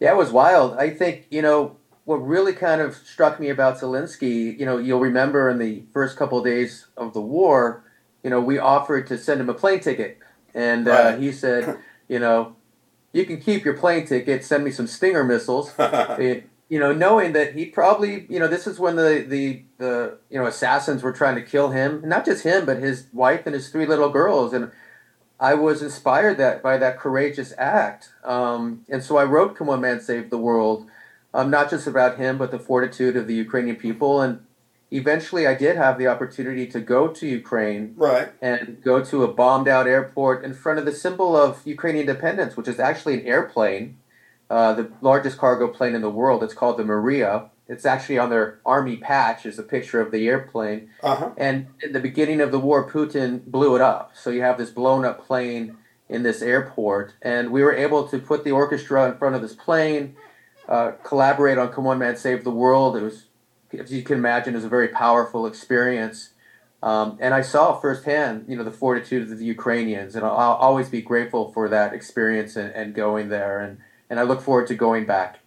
Yeah, it was wild. I think, what really kind of struck me about Zelensky, you'll remember in the first couple of days of the war, we offered to send him a plane ticket. And Right. he said, you know, you can keep your plane ticket, send me some Stinger missiles. Knowing that he probably, this is when the assassins were trying to kill him, not just him, but his wife and his three little girls. And I was inspired by that courageous act. And so I wrote Can One Man Save the World, not just about him, but the fortitude of the Ukrainian people. And eventually I did have the opportunity to go to Ukraine Right. and go to a bombed out airport in front of the symbol of Ukrainian independence, which is actually an airplane, the largest cargo plane in the world. It's called the Maria. It's actually on their army patch is a picture of the airplane. Uh-huh. And in the beginning of the war, Putin blew it up. So you have this blown up plane in this airport. And we were able to put the orchestra in front of this plane, collaborate on Come One Man Save the World. It was, as you can imagine, it was a very powerful experience. And I saw firsthand, the fortitude of the Ukrainians. And I'll always be grateful for that experience and going there. And I look forward to going back.